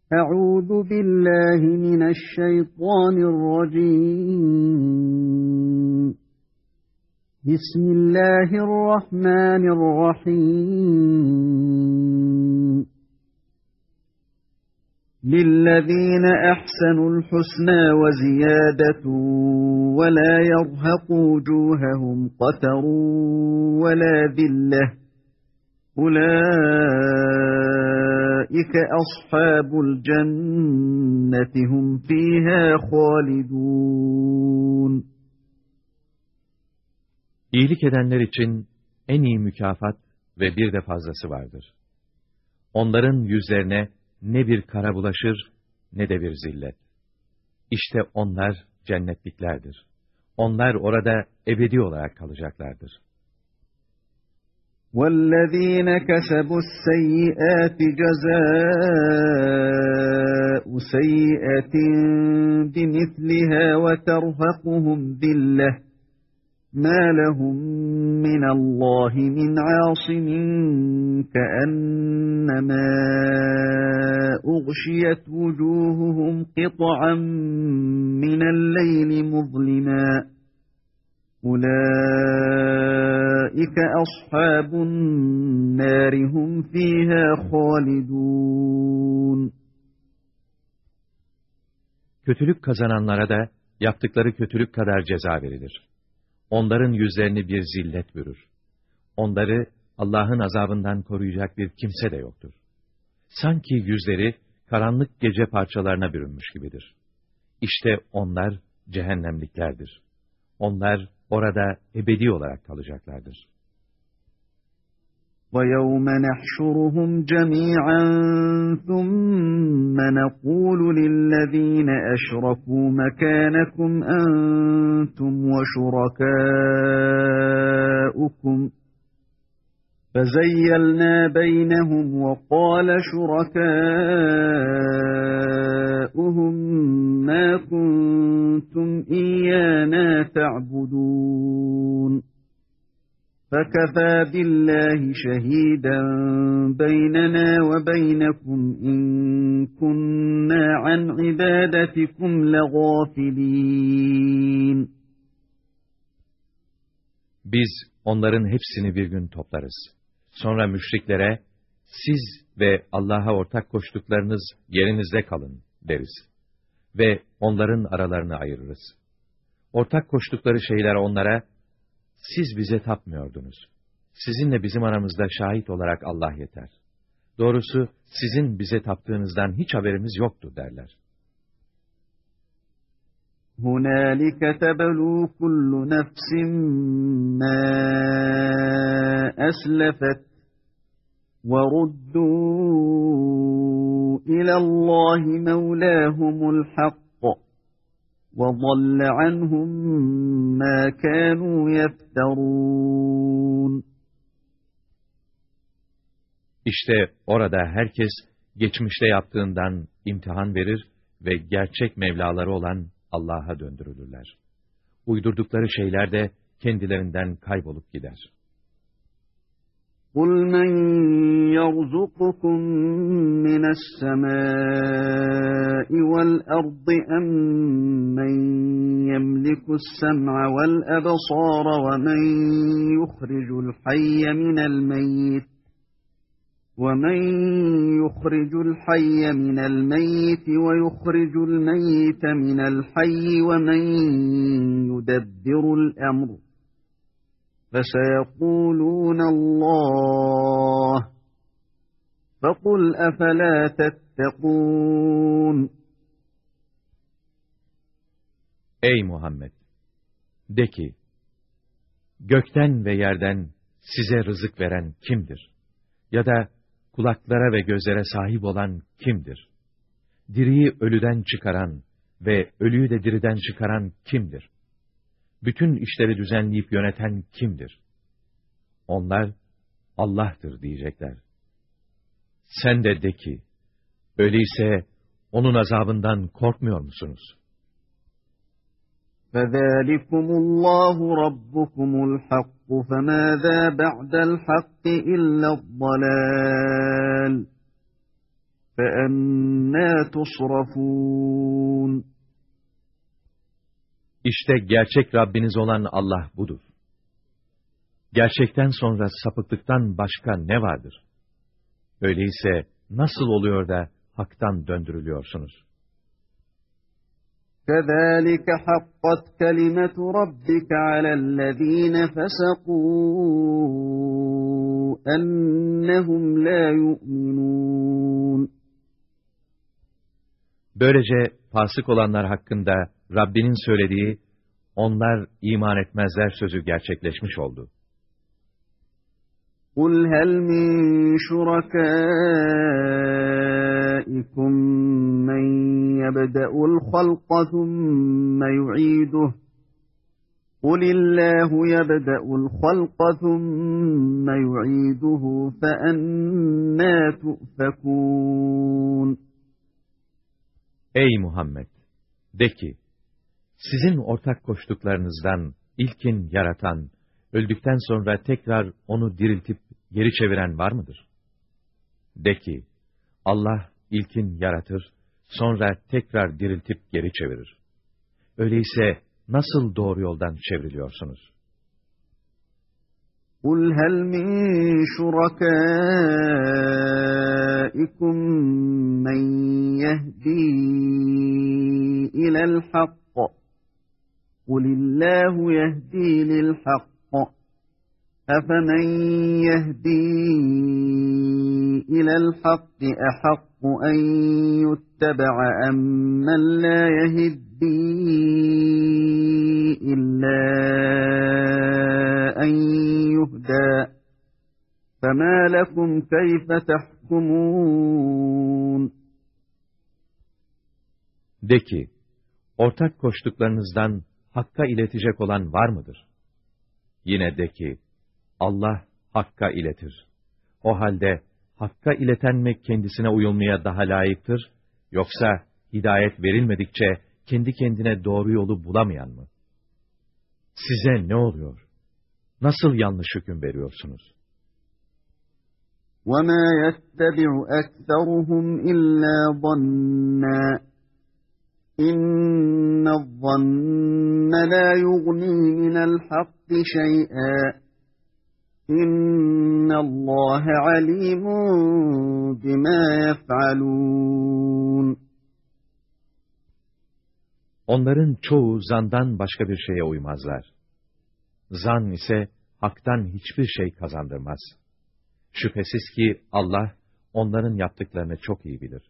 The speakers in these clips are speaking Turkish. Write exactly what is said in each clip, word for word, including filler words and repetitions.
Euzu billahi mineşşeytanirracim. Bismillahirrahmanirrahim. Lillezîne ehsenul husnâ ve ziyâdetun ve lâ yerhaqu vücûhehum qatarun ve lâ zillah. Ulaike ashabul cenneti hum fîhâ hâlidûn. İyilik edenler için en iyi mükafat ve bir de fazlası vardır. Onların yüzlerine ne bir kara bulaşır ne de bir zillet. İşte onlar cennetliklerdir. Onlar orada ebedi olarak kalacaklardır. وَالَّذ۪ينَ كَسَبُوا السَّيِّئَاتِ جَزَاءُ سَيِّئَةٍ بِمِثْلِهَا وَتَرْهَقُهُمْ ذِلَّةٌ مَا لَهُمْ مِنَ اللّٰهِ مِنْ عَاصِمٍ كَأَنَّمَا أُغْشِيَتْ وُجُوهُهُمْ قِطَعًا مِنَ اللَّيْلِ مُظْلِمًا أُولَٰئِكَ أَصْحَابُ النَّارِ هُمْ فِيهَا خَالِدُونَ. Kötülük kazananlara da yaptıkları kötülük kadar ceza verilir. Onların yüzlerini bir zillet bürür. Onları Allah'ın azabından koruyacak bir kimse de yoktur. Sanki yüzleri karanlık gece parçalarına bürünmüş gibidir. İşte onlar cehennemliklerdir. Onlar orada ebedi olarak kalacaklardır. وَيَوْمَ نَحْشُرُهُمْ جَمِيعًا ثُمَّ نَقُولُ لِلَّذ۪ينَ أَشْرَكُوا مَكَانَكُمْ أَنْتُمْ وَشُرَكَاؤُكُمْ فَزَيَّلْنَا بَيْنَهُمْ وَقَالَ شُرَكَاؤُهُمْ مَا كُنْتُمْ إِيَّانَا تَعْبُدُونَ فَكَفَى بِاللّٰهِ شَهِيدًا بَيْنَنَا وَبَيْنَكُمْ إِنْ كُنَّا عَنْ عِبَادَتِكُمْ لَغَافِلِينَ. Biz onların hepsini bir gün toplarız. Sonra müşriklere, siz ve Allah'a ortak koştuklarınız yerinizde kalın deriz. Ve onların aralarını ayırırız. Ortak koştukları şeyler onlara, siz bize tapmıyordunuz. Sizinle bizim aramızda şahit olarak Allah yeter. Doğrusu sizin bize taptığınızdan hiç haberimiz yoktu derler. هُنَالِكَ تَبْلُو كُلُّ نَفْسٍ مَا أَسْلَفَتْ وَرُدُّوا إِلَى اللّٰهِ مَوْلَاهُمُ الْحَقِّ وَضَلَّ عَنْهُمْ مَا كَانُوا يَفْتَرُونَ. İşte orada herkes geçmişte yaptığından imtihan verir ve gerçek Mevlaları olan Allah'a döndürülürler. Uydurdukları şeyler de kendilerinden kaybolup gider. قُلْ مَنْ يَرْزُقُكُمْ مِنَ السَّمَاءِ وَالْأَرْضِ أَمْ مَنْ يَمْلِكُ السَّمْعَ وَالْأَبْصَارَ وَمَنْ يُخْرِجُ الْحَيَّ مِنَ الْمَيِّتِ وَمَنْ يُخْرِجُ الْحَيَّ مِنَ الْمَيِّتِ وَيُخْرِجُ الْمَيِّتَ مِنَ الْحَيِّ وَمَنْ يُدَبِّرُ الْأَمْرَ فَسَيَقُولُونَ اللّٰهُ فَقُلْ أَفَلَا تَتَّقُونَ. Ey Muhammed! De ki, gökten ve yerden size rızık veren kimdir? Ya da kulaklara ve gözlere sahip olan kimdir? Diriyi ölüden çıkaran ve ölüyü de diriden çıkaran kimdir? Bütün işleri düzenleyip yöneten kimdir? Onlar, Allah'tır diyecekler. Sen de de ki, öyleyse onun azabından korkmuyor musunuz? فَذَٰلِكُمُ اللّٰهُ رَبُّكُمُ الْحَقُّ فَمَاذَا بَعْدَ الْحَقِّ إِلَّا الضَّلَالُ. فَأَنَّا تُصْرَفُونَ İşte gerçek Rabbiniz olan Allah budur. Gerçekten sonra sapıklıktan başka ne vardır? Öyleyse nasıl oluyor da haktan döndürülüyorsunuz? كَذَٰلِكَ حَقَّتْ كَلِمَةُ رَبِّكَ عَلَى الَّذ۪ينَ فَسَقُوا أَنَّهُمْ لَا يُؤْمِنُونَ Böylece fasık olanlar hakkında Rabbinin söylediği, onlar iman etmezler sözü gerçekleşmiş oldu. قُلْ هَلْ مِنْ شُرَكَائِكُمْ مَنْ يَبْدَأُ الْخَلْقَ ثُمَّ يُعِيدُهُ قُلِ اللّٰهُ يَبْدَأُ الْخَلْقَ ثُمَّ يُعِيدُهُ فَأَنَّى تُؤْفَكُونَ Ey Muhammed! De ki, sizin ortak koştuklarınızdan ilkin yaratan, öldükten sonra tekrar onu diriltip geri çeviren var mıdır? De ki, Allah ilkin yaratır, sonra tekrar diriltip geri çevirir. Öyleyse nasıl doğru yoldan çevriliyorsunuz? قُلْ هَلْ مِنْ شُرَكَائِكُمْ مَنْ يَهْدِي إِلَى الْحَقِّ قُلِ اللّٰهُ يَهْدِي لِلْحَقِّ أَفَمَنْ يَهْدِي إِلَى الْحَقِّ أَحَقُّ أَنْ يُتَّبَعَ أَمَّنْ لَا يَهِدِّي إِلَّا أَنْ يُهْدَى فَمَا لَكُمْ كَيْفَ تَحْكُمُونَ De ki, ortak koştuklarınızdan Hakk'a iletecek olan var mıdır? Yine de ki, Allah Hakk'a iletir. O halde Hakk'a ileten mi kendisine uyulmaya daha layıktır, yoksa hidayet verilmedikçe kendi kendine doğru yolu bulamayan mı? Size ne oluyor? Nasıl yanlış hüküm veriyorsunuz? وَمَا يَتَّبِعُ أَكْثَرُهُمْ إِلَّا ظَنًّا إِنَّ الظَّنَّ لَا يُغْنِي مِنَ الْحَقِّ شَيْئًا إِنَّ اللّٰهَ عَلِيمٌ بِمَا يَفْعَلُونَ Onların çoğu zandan başka bir şeye uymazlar. Zan ise haktan hiçbir şey kazandırmaz. Şüphesiz ki Allah onların yaptıklarını çok iyi bilir.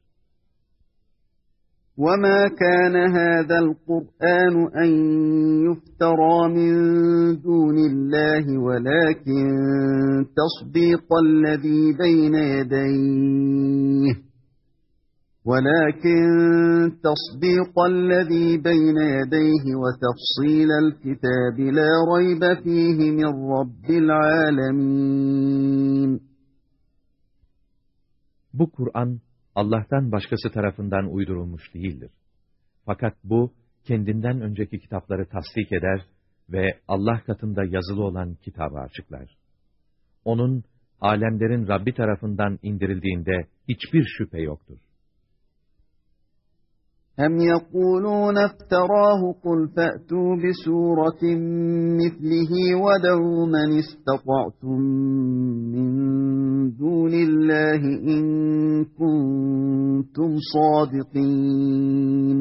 وَمَا كَانَ هَذَا الْقُرْآنُ أَنْ يُفْتَرَى مِنْ دُونِ اللّٰهِ وَلَكِنْ تَصْدِيقَ الَّذ۪ي بَيْنَ يَدَيْهِ وَلَكِنْ تَصْدِيقَ الَّذ۪ي بَيْنَ يَدَيْهِ وَتَفْصِيلَ الْكِتَابِ لَا رَيْبَ ف۪يهِ مِنْ رَبِّ الْعَالَمِينَ Bu Kur'an, Allah'tan başkası tarafından uydurulmuş değildir. Fakat bu, kendinden önceki kitapları tasdik eder ve Allah katında yazılı olan kitabı açıklar. Onun, alemlerin Rabbi tarafından indirildiğinde hiçbir şüphe yoktur. اَمْ يَقُولُونَ افْتَرَاهُ قُلْ فَأْتُوا بِسُورَةٍ مِثْلِهِ وَدَعُوا مَنِ اسْتَطَعْتُمْ مِنْ دُونِ اللّٰهِ اِنْ كُنْتُمْ صَادِقِينَ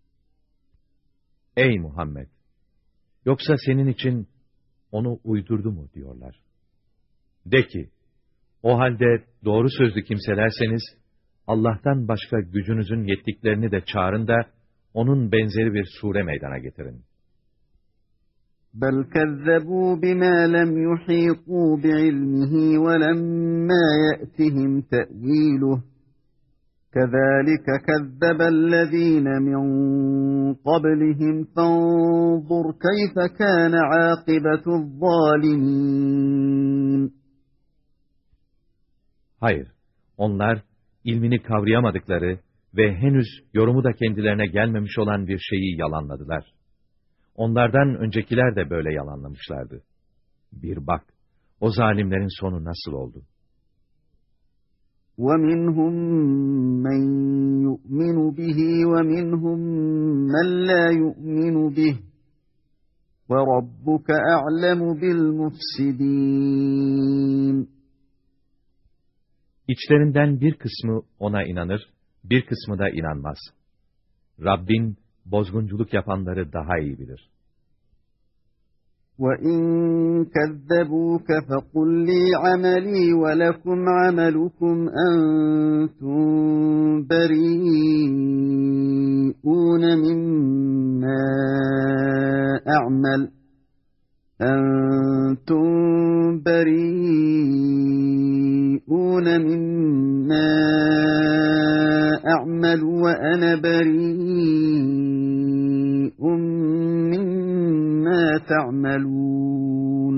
Ey Muhammed! Yoksa senin için onu uydurdu mu diyorlar. De ki, o halde doğru sözlü kimselerseniz, Allah'tan başka gücünüzün yettiklerini de çağırın da, onun benzeri bir sure meydana getirin. بَلْ كَذَّبُوا بِمَا لَمْ يُحِيطُوا بِعِلْمِهِ وَلَمَّا يَأْتِهِمْ تَأْوِيلُهُ كَذَٰلِكَ كَذَّبَ الَّذ۪ينَ مِنْ قَبْلِهِمْ فَانظُرْ كَيْفَ كَانَ عَاقِبَةُ الظَّالِمِينَ Hayır, onlar, ilmini kavrayamadıkları ve henüz yorumu da kendilerine gelmemiş olan bir şeyi yalanladılar. Onlardan öncekiler de böyle yalanlamışlardı. Bir bak, o zalimlerin sonu nasıl oldu? وَمِنْهُمْ مَنْ يُؤْمِنُ بِهِ وَمِنْهُمْ مَنْ لَا يُؤْمِنُ بِهِ وَرَبُّكَ أَعْلَمُ بِالْمُفْسِدِينَ. İçlerinden bir kısmı ona inanır, bir kısmı da inanmaz. Rabbin bozgunculuk yapanları daha iyi bilir. وَإِنْ كَذَّبُوكَ فَقُلْ لِي عَمَلِي وَلَكُمْ عَمَلُكُمْ أَنْتُمْ بَرِيئُونَ مِمَّا أَعْمَلُ أَنْتُمْ بَرِيئُونَ مِمَّا أَعْمَلُ وَأَنَا بَرِيءٌ مِّمَّا تَعْمَلُونَ.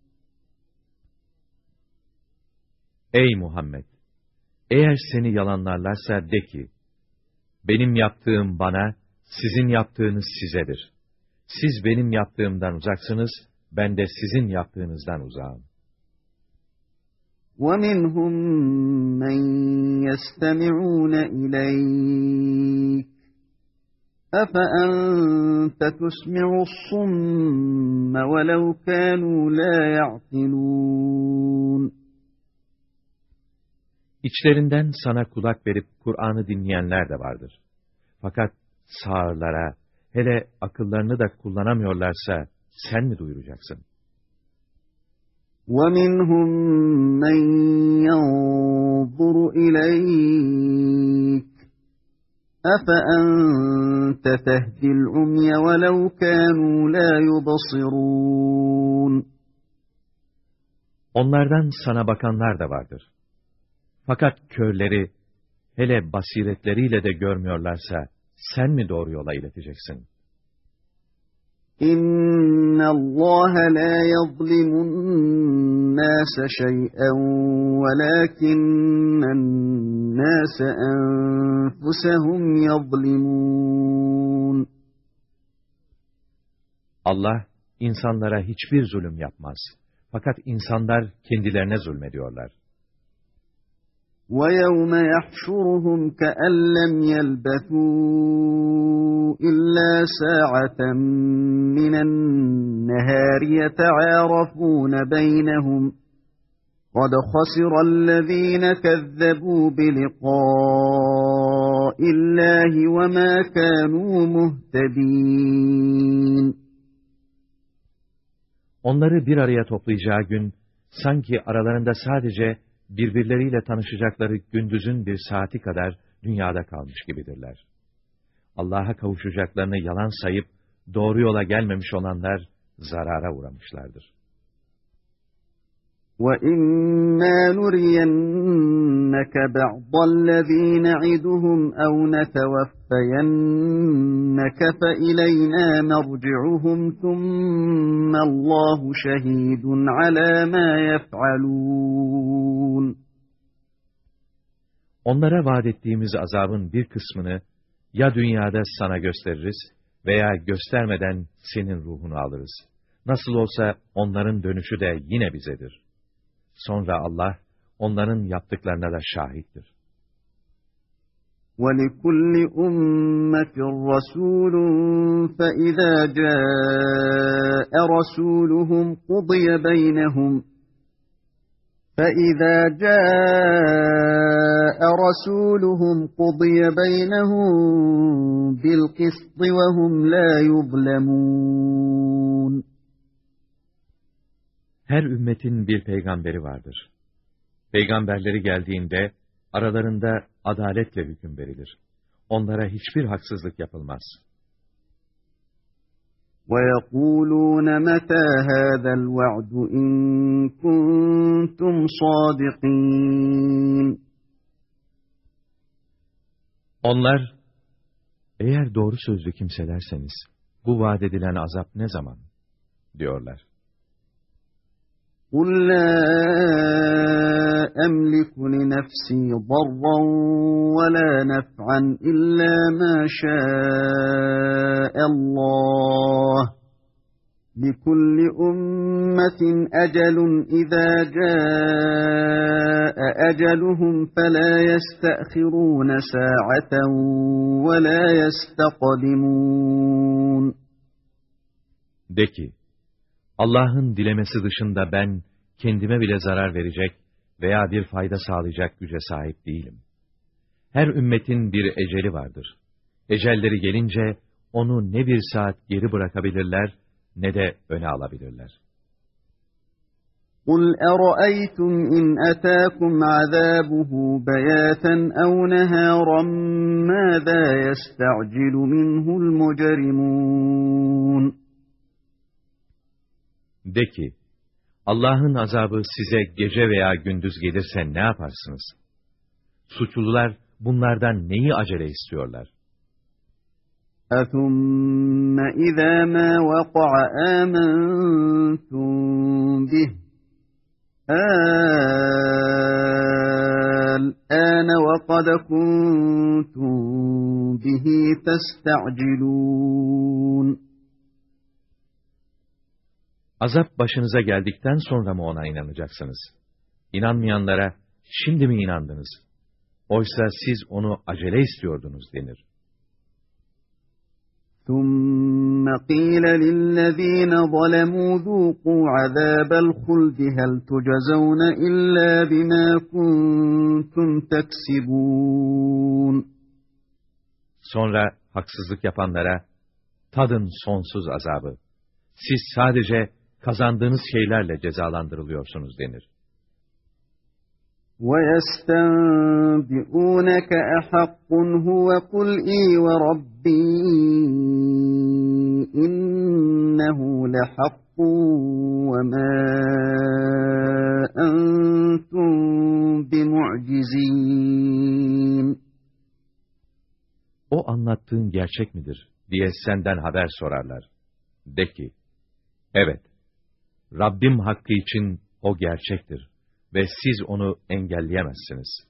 Ey Muhammed! Eğer seni yalanlarlarsa de ki, benim yaptığım bana, sizin yaptığınız sizedir. Siz benim yaptığımdan uzaksınız, ben de sizin yaptığınızdan uzağım. وَمِنْهُمْ مَنْ يَسْتَمِعُونَ إِلَيْكَ أَفَأَنْتَ تُسْمِعُ الصُّمَّ وَلَوْ كَانُوا لَا يَعْقِلُونَ. İçlerinden sana kulak verip Kur'an'ı dinleyenler de vardır. Fakat sağırlara, hele akıllarını da kullanamıyorlarsa sen mi duyuracaksın? وَمِنْهُمْ مَنْ يَنْظُرُ إِلَيْكَ أَفَأَنْتَ تَهْدِي الْعُمْيَ وَلَوْ كَانُوا لَا يُبْصِرُونَ. Onlardan sana bakanlar da vardır. Fakat körleri, hele basiretleriyle de görmüyorlarsa sen mi doğru yola ileteceksin? İnna Allah la yuzlimun nas şey'en velakinnen nas enfusuhum yuzlimun. Allah insanlara hiçbir zulüm yapmaz. Fakat insanlar kendilerine zulmediyorlar. وَيَوْمَ يَحْشُرُهُمْ كَأَنْ لَمْ يَلْبَثُوا إِلَّا سَاعَةً مِنَ النَّهَارِ يَتَعَارَفُونَ بَيْنَهُمْ قَدْ خَسِرَ الَّذِينَ كَذَّبُوا بِلِقَاءِ اللَّهِ وَمَا كَانُوا مُهْتَدِينَ. Onları bir araya toplayacağı gün, sanki aralarında sadece birbirleriyle tanışacakları gündüzün bir saati kadar dünyada kalmış gibidirler. Allah'a kavuşacaklarını yalan sayıp doğru yola gelmemiş olanlar zarara uğramışlardır. وَإِمَّا نُرِيَنَّكَ بَعْضَ الَّذ۪ي نَعِدُهُمْ اَوْ نَتَوَفَّيَنَّكَ فَإِلَيْنَا مَرْجِعُهُمْ ثُمَّ اللّٰهُ شَهِيدٌ عَلَى مَا يَفْعَلُونَ. Onlara vaat ettiğimiz azabın bir kısmını ya dünyada sana gösteririz veya göstermeden senin ruhunu alırız. Nasıl olsa onların dönüşü de yine bizedir. Sonra Allah onların yaptıklarına da şahittir. وَلِكُلِّ أُمَّةٍ رَسُولٌ فَإِذَا جَاءَ رَسُولُهُمْ قُضِيَ بَيْنَهُمْ فَإِذَا جَاءَ رَسُولُهُمْ قُضِيَ بَيْنَهُمْ بِالْقِسْطِ وَهُمْ لَا يُظْلَمُونَ. Her ümmetin bir peygamberi vardır. Peygamberleri geldiğinde aralarında adaletle hüküm verilir. Onlara hiçbir haksızlık yapılmaz. وَيَقُولُونَ مَتَى هَذَا الْوَعْدُ إِن كُنتُمْ صَادِقِينَ. Onlar, eğer doğru sözlü kimselerseniz, bu vaat edilen azap ne zaman? Diyorlar. قُلْ لَا أَمْلِكُ لِنَفْسِي ضَرًّا وَلَا نَفْعًا إِلَّا مَا شَاءَ اللّٰهُ لِكُلِّ أُمَّةٍ أَجَلٌ إِذَا جَاءَ أَجَلُهُمْ فَلَا يَسْتَأْخِرُونَ سَاعَةً وَلَا يَسْتَقْدِمُونَ De ki, Allah'ın dilemesi dışında ben kendime bile zarar verecek veya bir fayda sağlayacak güce sahip değilim. Her ümmetin bir eceli vardır. Ecelleri gelince onu ne bir saat geri bırakabilirler ne de öne alabilirler. قُلْ أَرَأَيْتُمْ إِنْ أَتَاكُمْ عَذَابُهُ بَيَاتًا أَوْ نَهَارًا مَاذَا يَسْتَعْجِلُ مِنْهُ الْمُجْرِمُونَ De ki, Allah'ın azabı size gece veya gündüz gelirse ne yaparsınız? Suçlular bunlardan neyi acele istiyorlar? أَثُمَّ إِذَا مَا وَقَعَ آمَنْتُمْ بِهِ الْآنَ وَقَدْ كُنْتُمْ بِهِ تَسْتَعْجِلُونَ Azap başınıza geldikten sonra mı ona inanacaksınız? İnanmayanlara şimdi mi inandınız? Oysa siz onu acele istiyordunuz denir. ثُمَّ قِيلَ لِلَّذ۪ينَ ظَلَمُوا ذُوقُوا عَذَابَ الْخُلْدِ هَلْ تُجَزَوْنَ إِلَّا بِمَا كُنْتُمْ تَكْسِبُونَ Sonra haksızlık yapanlara, tadın sonsuz azabı. Siz sadece kazandığınız şeylerle cezalandırılıyorsunuz denir. وَيَسْتَنْبِئُونَكَ أَحَقٌّ هُوَ قُلْ إِي وَرَبِّي إِنَّهُ لَحَقٌّ وَمَا أَنْتُمْ بِمُعْجِزِينَ O anlattığın gerçek midir diye senden haber sorarlar. De ki, evet, Rabbim hakkı için o gerçektir ve siz onu engelleyemezsiniz.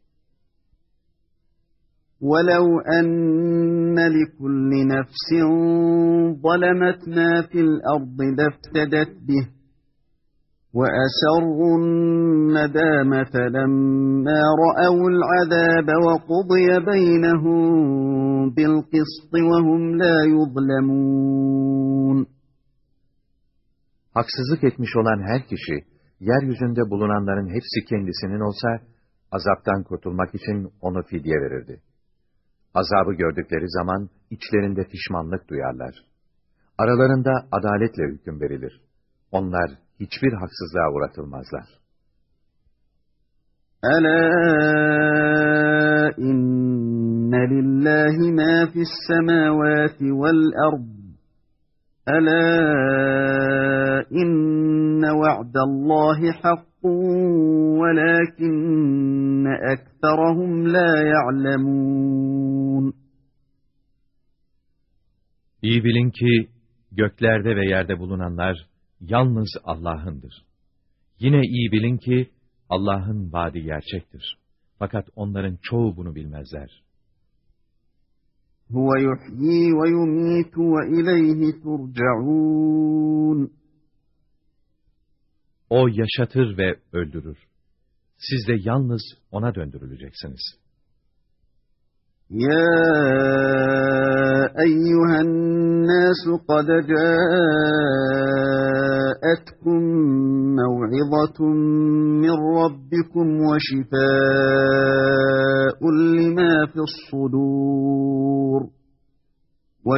وَلَوْ أَنَّ لِكُلِّ نَفْسٍ ظَلَمَتْ مَا فِي الْأَرْضِ لَافْتَدَتْ بِهِ وَأَسَرُّوا النَّدَامَةَ لَمَّا رَأَوُا الْعَذَابَ وَقُضِيَ بَيْنَهُم بِالْقِسْطِ وَهُمْ لَا يُظْلَمُونَ Haksızlık etmiş olan her kişi, yeryüzünde bulunanların hepsi kendisinin olsa, azaptan kurtulmak için onu fidye verirdi. Azabı gördükleri zaman içlerinde pişmanlık duyarlar. Aralarında adaletle hüküm verilir. Onlar hiçbir haksızlığa uğratılmazlar. Alâ inne lillahi mâ fissemâvâti vel ard. Alâ inne va'dallâhi hakkun velâkinne ekterahum lâ ya'lemûn. İyi bilin ki göklerde ve yerde bulunanlar yalnız Allah'ındır. Yine iyi bilin ki Allah'ın vaadi gerçektir. Fakat onların çoğu bunu bilmezler. Huve yuhyi ve yumitu ve ileyhi turcaun. O yaşatır ve öldürür. Siz de yalnız ona döndürüleceksiniz. Ya eyyühen nâsu kad câetkum mev'izatun min rabbikum ve şifâ'un limâ fi's-sudûr ve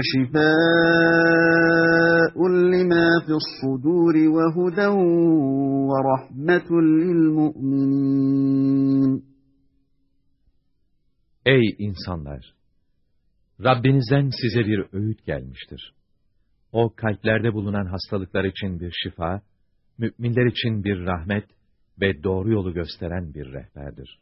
şifâ'un limâ fi's-sudûr ve huden ve rahmetun lil-mu'minîn. Ey insanlar! Rabbinizden size bir öğüt gelmiştir. O kalplerde bulunan hastalıklar için bir şifa, müminler için bir rahmet ve doğru yolu gösteren bir rehberdir.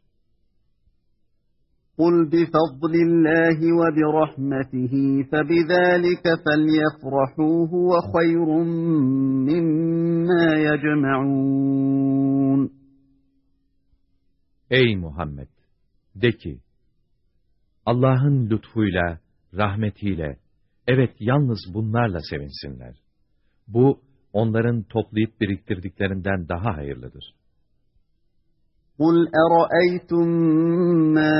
قُلْ بِفَضْلِ اللّٰهِ وَبِرَحْمَتِهِ فَبِذَٰلِكَ فَلْيَفْرَحُوا هُوَ خَيْرٌ مِّمَّا يَجْمَعُونَ. Ey Muhammed! De ki, Allah'ın lütfuyla, rahmetiyle, evet yalnız bunlarla sevinsinler. Bu, onların toplayıp biriktirdiklerinden daha hayırlıdır. قُلْ أَرَأَيْتُمْ مَا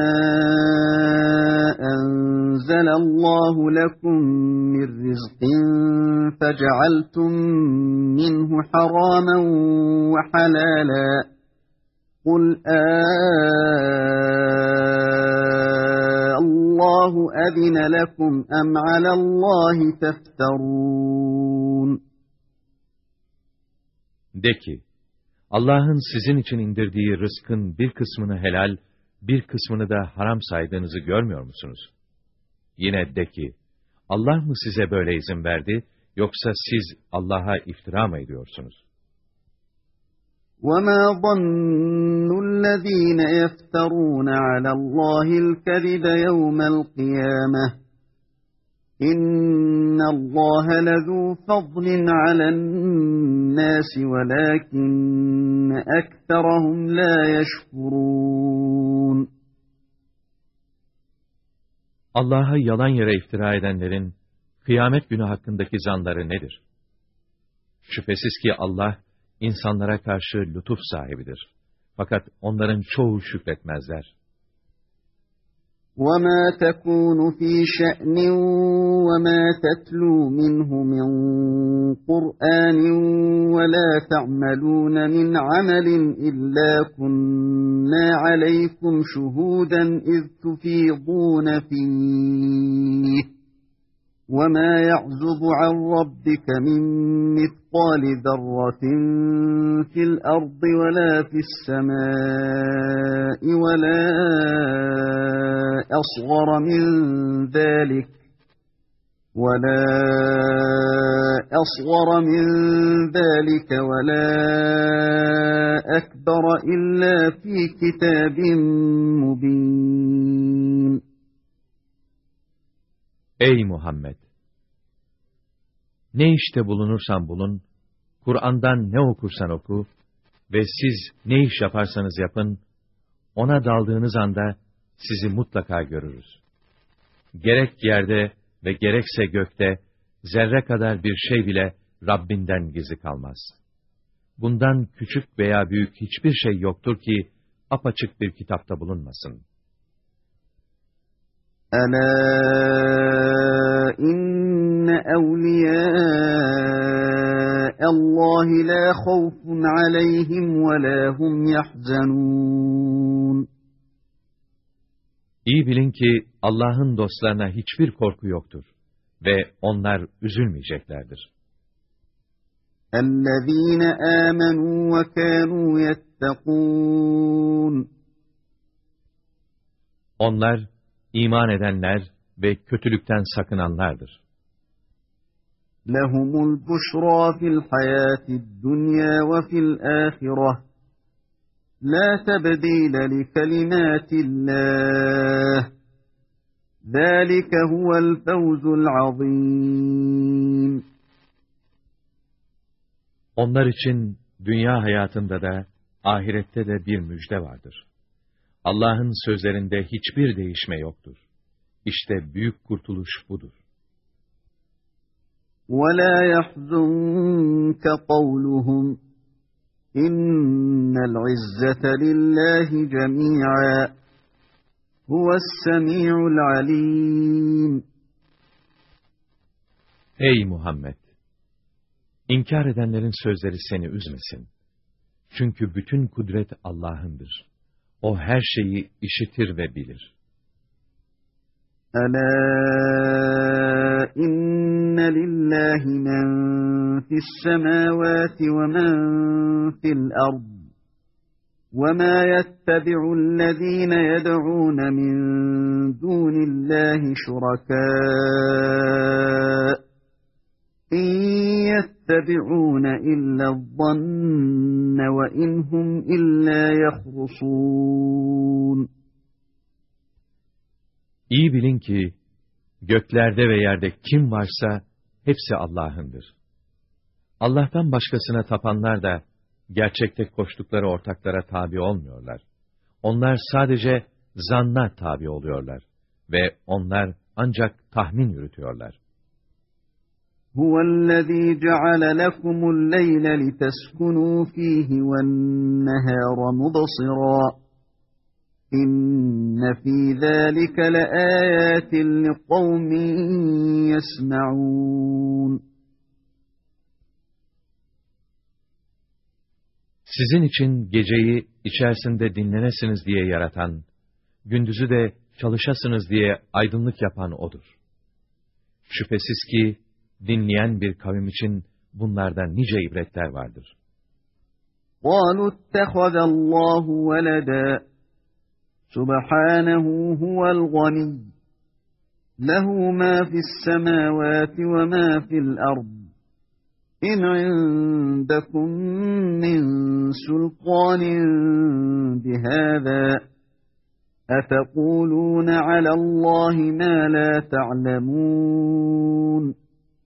أَنزَلَ اللّٰهُ لَكُمْ مِنْ رِزْقٍ فَجَعَلْتُمْ مِنْهُ حَرَامًا وَحَلَالًا قُلْ اللّٰهُ أَذِنَ لَكُمْ أَمْ عَلَى اللّٰهِ تَفْتَرُونَ De ki, Allah'ın sizin için indirdiği rızkın bir kısmını helal, bir kısmını da haram saydığınızı görmüyor musunuz? Yine de ki, Allah mı size böyle izin verdi, yoksa siz Allah'a iftira mı ediyorsunuz? وَمَا ظَنُّ الَّذ۪ينَ يَفْتَرُونَ عَلَى اللّٰهِ الْكَذِبَ يَوْمَ الْقِيَامَةِ إِنَّ اللّٰهَ لَذُو فَضْلٍ عَلَى النَّاسِ وَلَكِنَّ أَكْثَرَهُمْ لَا يَشْكُرُونَ Allah'a yalan yere iftira edenlerin, kıyamet günü hakkındaki zanları nedir? Şüphesiz ki Allah, insanlara karşı lütuf sahibidir. Fakat onların çoğu şükretmezler. وَمَا تَكُونُ فِي شَأْنٍ وَمَا تَتْلُو مِنْهُ مِنْ قُرْآنٍ وَلَا تَعْمَلُونَ مِنْ عَمَلٍ إِلَّا كُنَّا عَلَيْكُمْ شُهُودًا إِذْ تُفِيضُونَ فِيهِ وَمَا يَعْزُبُ عَنْ رَبِّكَ مِنْ مِثْقَالِ ذَرَّةٍ فِي الْأَرْضِ وَلَا فِي السَّمَاءِ وَلَا أَصْغَرَ مِنْ ذَلِكَ وَلَا أَصْغَرَ مِنْ ذَلِكَ وَلَا أَكْبَرَ إِلَّا فِي كِتَابٍ مُبِينٍ Ey Muhammed! Ne işte bulunursan bulun, Kur'an'dan ne okursan oku ve siz ne iş yaparsanız yapın, ona daldığınız anda sizi mutlaka görürüz. Gerek yerde ve gerekse gökte zerre kadar bir şey bile Rabbinden gizli kalmaz. Bundan küçük veya büyük hiçbir şey yoktur ki apaçık bir kitapta bulunmasın. أَلَا إِنَّ أَوْلِيَاءَ اللّٰهِ لَا خَوْفٌ عَلَيْهِمْ وَلَا هُمْ يَحْزَنُونَ İyi bilin ki Allah'ın dostlarına hiçbir korku yoktur ve onlar üzülmeyeceklerdir. اَلَّذ۪ينَ آمَنُوا وَكَانُوا يَتَّقُونَ Onlar, iman edenler ve kötülükten sakınanlardır. لَهُمُ الْبُشْرَى فِي الْحَيَاةِ الدُّنْيَا وَفِي الْآخِرَةِ لَا تَبْدِيلَ لِكَلِمَاتِ اللّٰهِ ذَٰلِكَ هُوَ الْفَوْزُ الْعَظِيمُ Onlar için dünya hayatında da, ahirette de bir müjde vardır. Allah'ın sözlerinde hiçbir değişme yoktur. İşte büyük kurtuluş budur. وَلَا يَحْزُنْكَ قَوْلُهُمْ إِنَّ الْعِزَّةَ لِلَّهِ جَمِيعًا هُوَ السَّمِيعُ الْعَلِيمُ Ey Muhammed! İnkar edenlerin sözleri seni üzmesin. Çünkü bütün kudret Allah'ındır. O her şeyi işitir ve bilir. أَلَا إِنَّ لِلَّهِ مَنْ فِي السَّمَاوَاتِ وَمَنْ فِي الْأَرْضِ وَمَا يَتَّبِعُ الَّذ۪ينَ يَدْعُونَ مِنْ دُونِ اللّٰهِ شُرَكَاءَ اِنْ يَتَّبِعُونَ إِلَّا الظَّنَّ وَاِنْ هُمْ إِلَّا يَخْرُصُونَ İyi bilin ki, göklerde ve yerde kim varsa, hepsi Allah'ındır. Allah'tan başkasına tapanlar da, gerçekte koştukları ortaklara tabi olmuyorlar. Onlar sadece zanna tabi oluyorlar ve onlar ancak tahmin yürütüyorlar. هُوَ الَّذ۪ي جَعَلَ لَكُمُ اللَّيْلَ لِتَسْكُنُوا ف۪يهِ وَالنَّهَارَ مُبْصِرًا İnne fî zâlike leâyâtin liqavmin yesma'ûn. Sizin için geceyi içerisinde dinlenesiniz diye yaratan, gündüzü de çalışasınız diye aydınlık yapan O'dur. Şüphesiz ki dinleyen bir kavim için bunlarda nice ibretler vardır. قَالُوا اتَّخَذَ اللّٰهُ وَلَدًا سُبْحَانَهُ هُوَ الْغَنِيُّ لَهُ مَا فِي السَّمَاوَاتِ وَمَا فِي الْأَرْضِ إِنْ عِنْدَكُمْ مِنْ سُلْطَانٍ بِهَذَا أَتَقُولُونَ عَلَى اللّٰهِ مَا لَا تَعْلَمُونَ.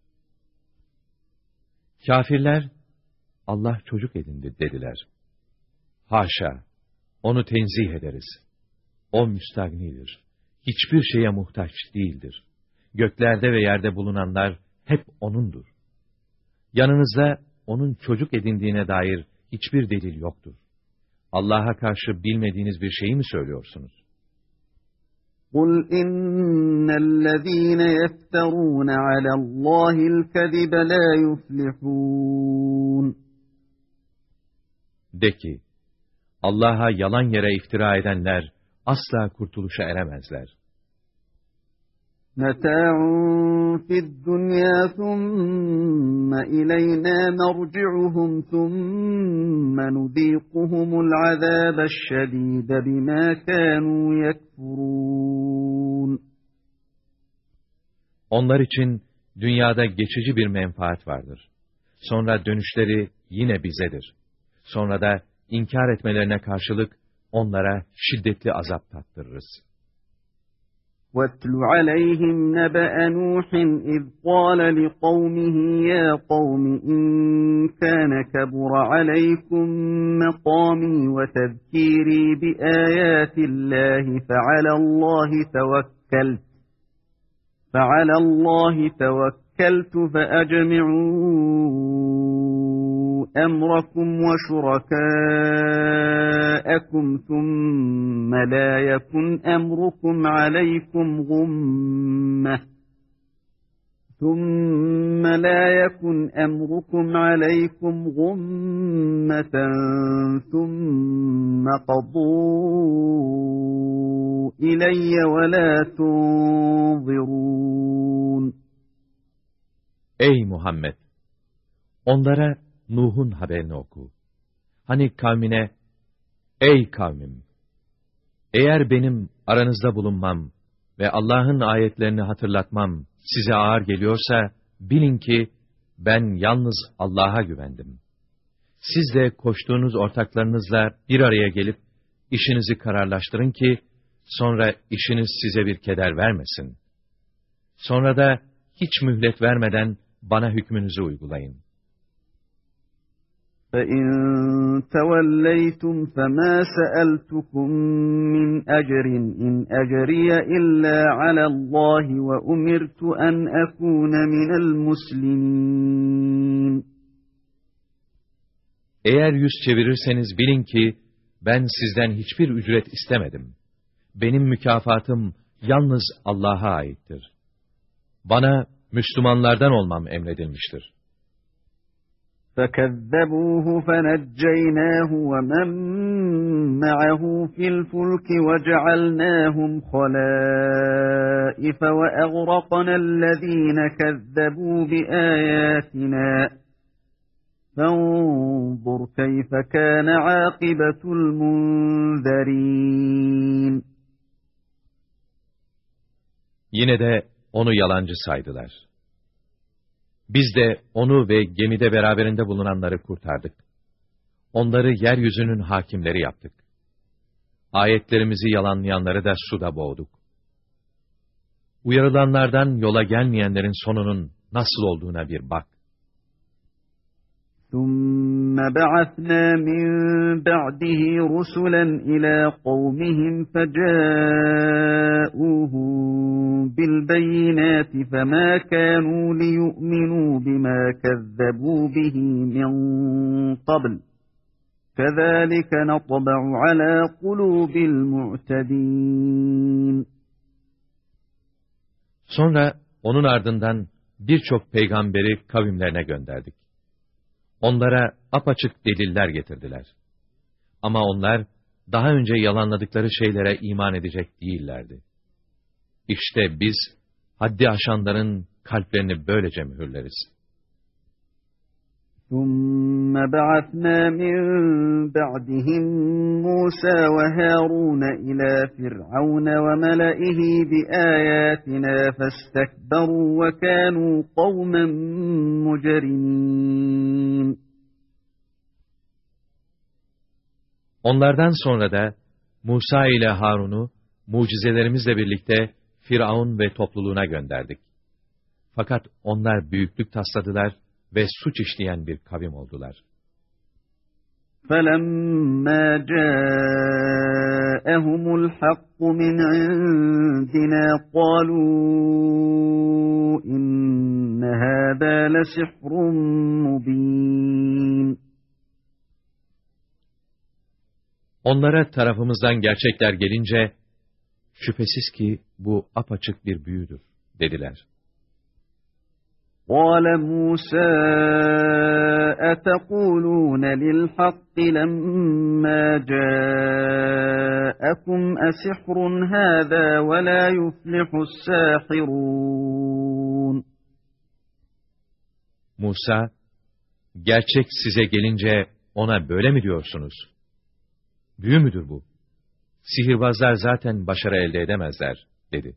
Kafirler, Allah çocuk edindi dediler. Haşa, onu tenzih ederiz. O müstagnidir. Hiçbir şeye muhtaç değildir. Göklerde ve yerde bulunanlar hep O'nundur. Yanınızda O'nun çocuk edindiğine dair hiçbir delil yoktur. Allah'a karşı bilmediğiniz bir şeyi mi söylüyorsunuz? قُلْ اِنَّ الَّذ۪ينَ يَفْتَرُونَ عَلَى اللّٰهِ الْكَذِبَ لَا يُفْلِحُونَ. De ki, Allah'a yalan yere iftira edenler asla kurtuluşa eremezler. مَتَاعٌ فِي الدُّنْيَا ثُمَّ إِلَيْنَا مَرْجِعُهُمْ ثُمَّ نُذِيقُهُمُ الْعَذَابَ الشَّد۪يدَ بِمَا كَانُوا يَكْفُرُونَ. Onlar için dünyada geçici bir menfaat vardır. Sonra dönüşleri yine bizedir. Sonra da inkar etmelerine karşılık onlara şiddetli azap tattırırız. وَاتْلُ عَلَيْهِمْ نَبَأَ نُوحٍ إِذْ قَالَ لِقَوْمِهِ يَا قَوْمِ إِنْ كَانَ كَبُرَ عَلَيْكُمْ مَقَامِي وَتَذْكِيرِي بِآيَاتِ اللَّهِ فَعَلَى اللَّهِ تَوَكَّلْتُ فَعَلَى اللَّهِ تَوَكَّلْتُ فَأَجْمِعُوا أَمْرَكُمْ وَشُرَكَاءَكُمْ ثُمَّ لَا يَكُنْ أَمْرُكُمْ عَلَيْكُمْ غُمَّةً ثُمَّ لَا يَكُنْ أَمْرُكُمْ عَلَيْكُمْ غُمَّةً ثُمَّ قَضُوا إِلَيَّ وَلَا تُنظِرُونَ. Ey Muhammed! Onlara Nuh'un haberini oku. Hani kavmine, ey kavmim! Eğer benim aranızda bulunmam ve Allah'ın ayetlerini hatırlatmam size ağır geliyorsa, bilin ki ben yalnız Allah'a güvendim. Siz de koştuğunuz ortaklarınızla bir araya gelip, işinizi kararlaştırın ki, sonra işiniz size bir keder vermesin. Sonra da hiç mühlet vermeden bana hükmünüzü uygulayın. فَاِنْ تَوَلَّيْتُمْ فَمَا سَأَلْتُكُمْ مِنْ أَجْرٍ اِنْ أَجْرِيَ إِلَّا عَلَى اللّٰهِ وَأُمِرْتُ أَنْ أَكُونَ مِنَ الْمُسْلِمِينَ. Eğer yüz çevirirseniz bilin ki, ben sizden hiçbir ücret istemedim. Benim mükafatım yalnız Allah'a aittir. Bana Müslümanlardan olmam emredilmiştir. فَكَذَّبُوهُ فَنَجَّيْنَاهُ وَمَنْ مَعَهُ فِي الْفُلْكِ وَجَعَلْنَاهُمْ خَلَائِفَ وَأَغْرَقْنَا الَّذ۪ينَ كَذَّبُوا بِآيَاتِنَا فَانظُرْ كَيْفَ كَانَ عَاقِبَةُ الْمُنذَرِينَ. Yine de onu yalancı saydılar. Biz de onu ve gemide beraberinde bulunanları kurtardık. Onları yeryüzünün hakimleri yaptık. Ayetlerimizi yalanlayanları da suda boğduk. Uyarılanlardan yola gelmeyenlerin sonunun nasıl olduğuna bir bak. ثُمَّ بَعَثْنَا مِنْ بَعْدِهِ رُسُلًا إِلَى قَوْمِهِمْ فَجَاءُوهُمْ بالبينات فما كانوا ليؤمنوا بما كذبوا به من قبل كذلك نطبع على قلوب المعتدين. Sonra onun ardından birçok peygamberi kavimlerine gönderdik. Onlara apaçık deliller getirdiler. Ama onlar daha önce yalanladıkları şeylere iman edecek değillerdi. İşte biz haddi aşanların kalplerini böylece mühürleriz. ثُمَّ بَعَثْنَا مِنْ بَعْدِهِمْ مُوسَى وَهَارُونَ إِلَى فِرْعَوْنَ وَمَلَئِهِ بِآيَاتِنَا فَاسْتَكْبَرُوا وَكَانُوا قَوْمًا مُجْرِمِينَ. Onlardan sonra da Musa ile Harun'u mucizelerimizle birlikte Firavun ve topluluğuna gönderdik. Fakat onlar büyüklük tasladılar ve suç işleyen bir kavim oldular. فَلَمَّا جَاءَهُمُ الْحَقُّ مِنْ عِنْدِنَا قَالُوا إِنَّ هَذَا لَسِحْرٌ مُبِينٌ. Onlara tarafımızdan gerçekler gelince, şüphesiz ki bu apaçık bir büyüdür, dediler. قَالَ مُوسَى أَتَقُولُونَ لِلْحَقِّ لَمَّا جَاءَكُمْ أَسِحْرٌ هَذَا وَلَا يُفْلِحُ السَّاحِرُونَ. Musa, gerçek size gelince ona böyle mi diyorsunuz? Büyü müdür bu? Sihirbazlar zaten başarı elde edemezler, dedi.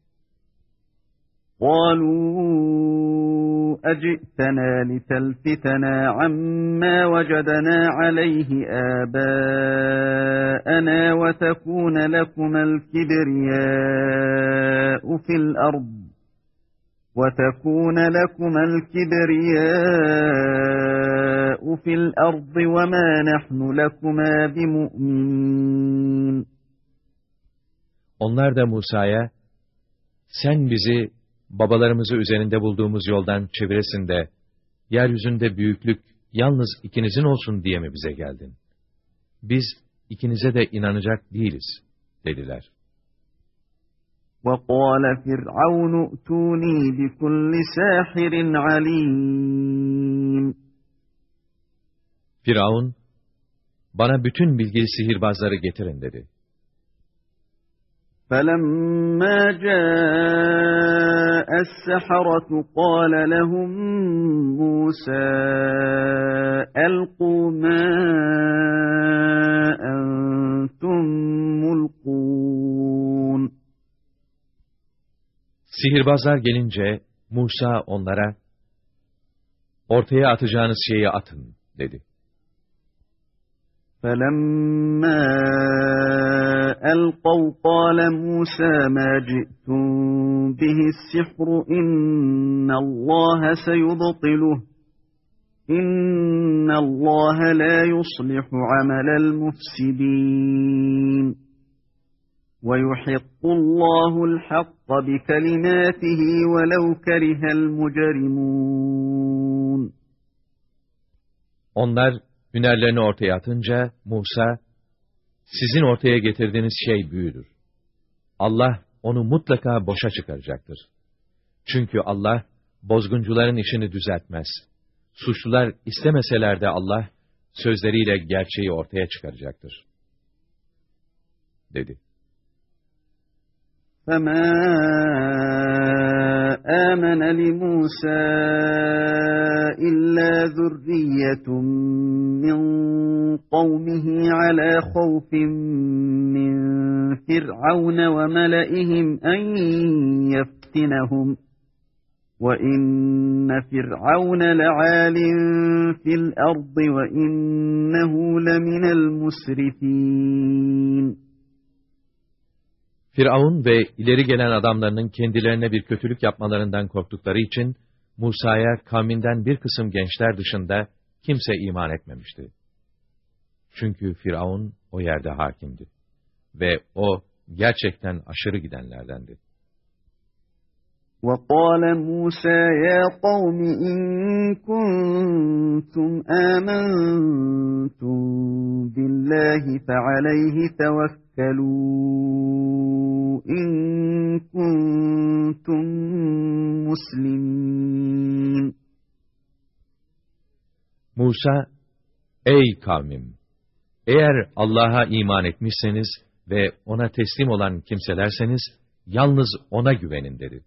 قَالُوا أَجِئْتَنَا لِتَلْفِتَنَا عَمَّا وَجَدْنَا عَلَيْهِ آبَاءَنَا وَتَكُونَ لَكُمَا الْكِبْرِيَاءُ فِي الْأَرْضِ وَتَكُونَ لَكُمَا الْكِبْرِيَاءُ فِي الْأَرْضِ وَمَا نَحْنُ لَكُمَا بِمُؤْمِنِينَ. Onlar da Musa'ya, sen bizi babalarımızı üzerinde bulduğumuz yoldan çeviresin de, yeryüzünde büyüklük yalnız ikinizin olsun diye mi bize geldin? Biz ikinize de inanacak değiliz, dediler. وَقَالَ فِرْعَوْنُ ائْتُونِي بِكُلِّ سَاحِرٍ عَلِيمٍ. Firavun, bana bütün bilgili sihirbazları getirin, dedi. فَلَمَّا جَاءَ السَّحَرَةُ قَالَ لَهُم مُوسَى أَلْقُوا مَا أَنْتُمْ مُلْقُونَ. Sihirbazlar gelince Musa onlara, ortaya atacağınız şeyi atın, dedi. فَلَمَّا أَلْقَوْا قَالَ مُوسَى مَا جِئْتُمْ بِهِ السِّحْرُ إِنَّ اللَّهَ سَيُبْطِلُهُ إِنَّ اللَّهَ لَا يُصْلِحُ عَمَلَ الْمُفْسِدِينَ وَيُحِقُّ اللَّهُ الْحَقَّ بِكَلِمَاتِهِ وَلَوْ كَرِهَ الْمُجْرِمُونَ. Onlar hünerlerini ortaya atınca Musa, sizin ortaya getirdiğiniz şey büyüdür. Allah onu mutlaka boşa çıkaracaktır. Çünkü Allah bozguncuların işini düzeltmez. Suçlular istemeseler de Allah sözleriyle gerçeği ortaya çıkaracaktır, dedi. فَمَا آمَنَ لِمُوسَى إِلَّا ذُرِّيَّةٌ مِّن قَوْمِهِ عَلَى خَوْفٍ مِّن فِرْعَوْنَ وَمَلَئِهِمْ أَن يَفْتِنَهُمْ وَإِنَّ فِرْعَوْنَ لَعَالٍ فِي الْأَرْضِ وَإِنَّهُ لَمِنَ الْمُسْرِفِينَ. Firavun ve ileri gelen adamlarının kendilerine bir kötülük yapmalarından korktukları için, Musa'ya kavminden bir kısım gençler dışında kimse iman etmemişti. Çünkü Firavun o yerde hakimdi ve o gerçekten aşırı gidenlerdendi. وَقَالَ مُوسَى يَا قَوْمِ إِن كُنتُمْ آمَنتُم بِاللَّهِ فَعَلَيْهِ تَوَكَّلُوا إِن كُنتُم مُّسْلِمِينَ. Musa, ey kavmim! Eğer Allah'a iman etmişseniz ve ona teslim olan kimselerseniz, yalnız ona güvenin dedi.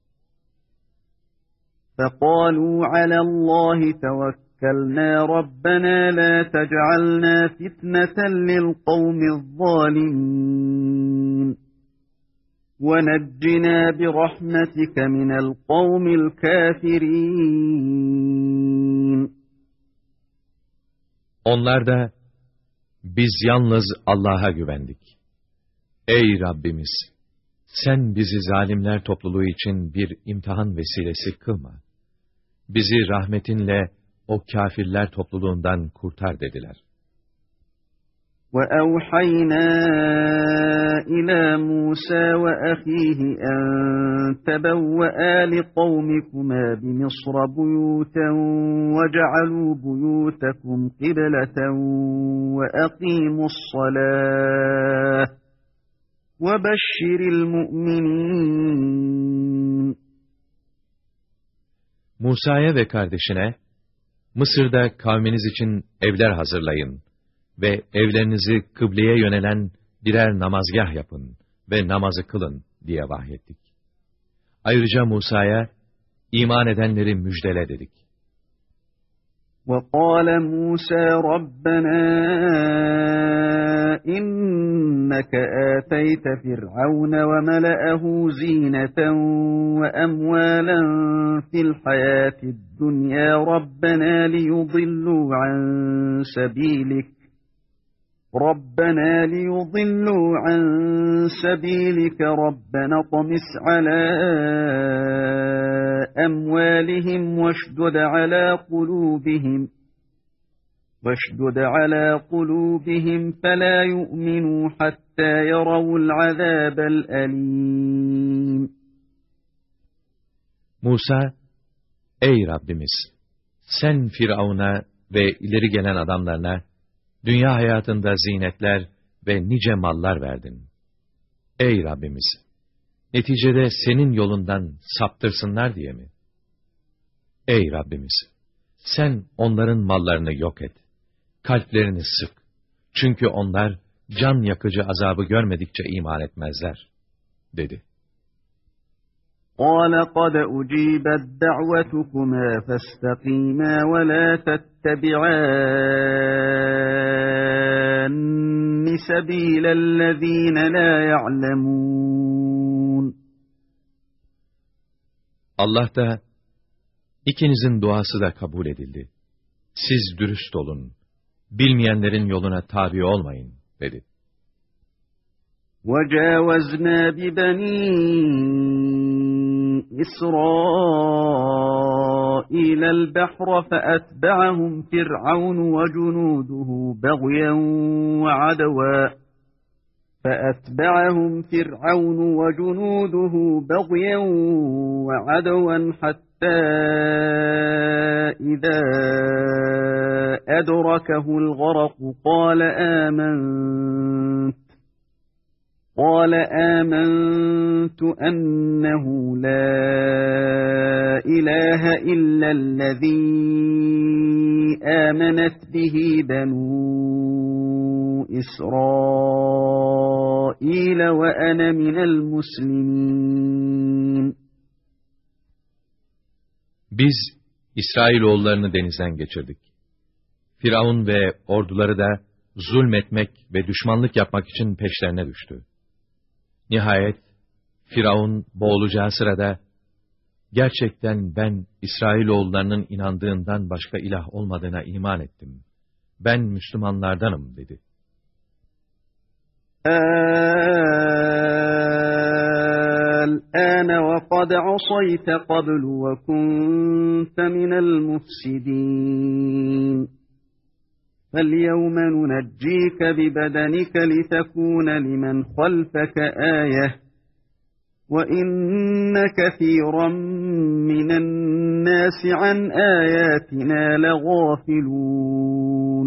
فَقَالُوا عَلَى اللّٰهِ تَوَكَّلْنَا رَبَّنَا لَا تَجْعَلْنَا فِتْنَةً لِلْقَوْمِ الظَّالِمِينَ وَنَجِّنَا بِرَحْمَتِكَ مِنَ الْقَوْمِ الْكَافِرِينَ. Onlar da, biz yalnız Allah'a güvendik. Ey Rabbimiz! Sen bizi zalimler topluluğu için bir imtihan vesilesi kılma. Bizi rahmetinle o kâfirler topluluğundan kurtar dediler. وَأَوْحَيْنَا إِلَى مُوسَى وَأَخِيهِ أَن تَبَوَّآ لِقَوْمِكُمَا بِمِصْرَ بُيُوتًا وَاجْعَلُوا بُيُوتَكُمْ قِبْلَةً وَأَقِيمُوا الصَّلَاةَ وَبَشِّرِ الْمُؤْمِنِينَ. Musa'ya ve kardeşine, Mısır'da kavminiz için evler hazırlayın ve evlerinizi kıbleye yönelen birer namazgah yapın ve namazı kılın diye vahyettik. Ayrıca Musa'ya, iman edenleri müjdele dedik. وَقَالَ مُوسَى رَبَّنَا إِنَّكَ آتَيْتَ فِرْعَوْنَ وَمَلَأَهُ زِينَةً وَأَمْوَالًا فِي الْحَيَاةِ الدُّنْيَا رَبَّنَا لِيُضِلُّوا عَن سَبِيلِكَ رَبَّنَا لِيُضِلُّوا عَن سَبِيلِكَ رَبَّنَا اطْمِسْ عَلَى أَمْوَالِهِمْ وَاشْدُدْ عَلَى قُلُوبِهِمْ وَاشْدُدْ عَلَى قُلُوبِهِمْ فَلَا يُؤْمِنُوا حَتَّى يَرَوُا الْعَذَابَ الْأَلِيمَ. Musa, ey Rabbimiz! Sen Firavun'a ve ileri gelen adamlarına, dünya hayatında zinetler ve nice mallar verdin. Ey Rabbimiz! Neticede senin yolundan saptırsınlar diye mi? Ey Rabbimiz! Sen onların mallarını yok et. Kalplerini sık. Çünkü onlar can yakıcı azabı görmedikçe iman etmezler, dedi. قَالَ قَدْ أُجِيبَتْ دَعْوَتُكُمَا فَاسْتَقِيمَا وَلَا تَتَّبِعَانِّ سَبِيلَ الَّذ۪ينَ لَا يَعْلَمُونَ. Allah da, ikinizin duası da kabul edildi. Siz dürüst olun, bilmeyenlerin yoluna tabi olmayın, dedi. وَجَاوَزْنَا بِبَنِي إِسْرَائِيلَ الْبَحْرَ فَأَتْبَعَهُمْ فِرْعَوْنُ وَجُنُودُهُ بَغْيًا وَعَدْوًا فَأَتْبَعَهُمْ فِرْعَوْنُ وَجُنُودُهُ بَغْيًا وَعَدْوًا حَتَّى إِذَا أَدْرَكَهُ الْغَرَقُ قَالَ آمَنْتُ قال آمنت أنه لا إله إلا الذي آمنت به بنو إسرائيل وأنا من المسلمين. Biz İsrailoğullarını denizden geçirdik. Firavun ve orduları da zulmetmek ve düşmanlık yapmak için peşlerine düştü. Nihayet Firavun boğulacağı sırada, gerçekten ben İsrailoğullarının inandığından başka ilah olmadığına iman ettim. Ben Müslümanlardanım, dedi. الآن وقد عصيت قبل وكنت من المفسدين فاليوم ننجيك ببدنك لتكون لمن خلفك آية وَإِنَّ كَثِيرًا مِنَ النَّاسِ عَنْ آيَاتِنَا لَغَافِلُونَ.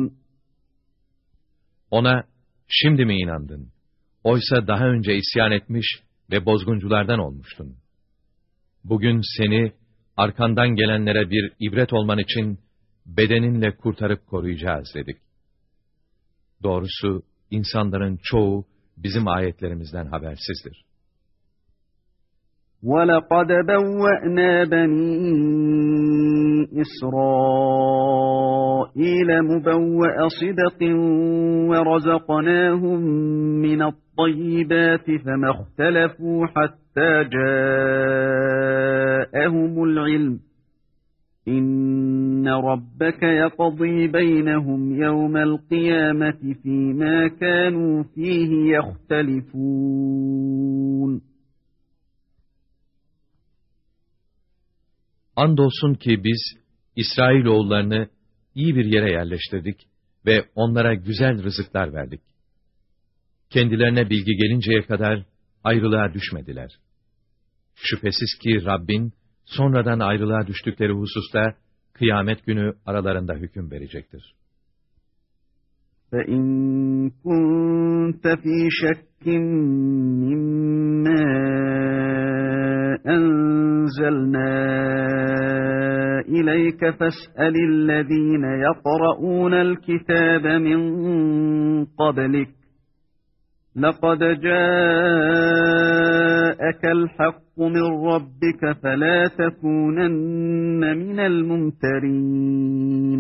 Ona şimdi mi inandın? Oysa daha önce isyan etmiş ve bozgunculardan olmuştun. Bugün seni arkandan gelenlere bir ibret olman için bedeninle kurtarıp koruyacağız dedik. Doğrusu insanların çoğu bizim ayetlerimizden habersizdir. وَلَقَدْ بَوَّأْنَا بَنِي إِسْرَائِيلَ مُبَوَّأَ صِدْقٍ وَرَزَقْنَاهُمْ مِنَ الطَّيِّبَاتِ فَمَا اخْتَلَفُوا حَتَّى جَاءَهُمُ الْعِلْمُ إِنَّ رَبَّكَ يَقْضِي بَيْنَهُمْ يَوْمَ الْقِيَامَةِ فِيمَا كَانُوا فِيهِ يَخْتَلِفُونَ. Andolsun ki biz İsrailoğullarını iyi bir yere yerleştirdik ve onlara güzel rızıklar verdik. Kendilerine bilgi gelinceye kadar ayrılığa düşmediler. Şüphesiz ki Rabbin sonradan ayrılığa düştükleri hususta kıyamet günü aralarında hüküm verecektir. فَاِنْ كُنْتَ ف۪ي شَكٍّ مِّمَّا أَنْزَلْنَا إِلَيْكَ فَاسْأَلِ الَّذ۪ينَ يَقْرَؤُونَ الْكِتَابَ مِنْ قَبْلِكَ لَقَدْ جَاءَكَ الْحَقُّ مِنْ رَبِّكَ فَلَا تَكُونَنَّ مِنَ الْمُمْتَرِينَ.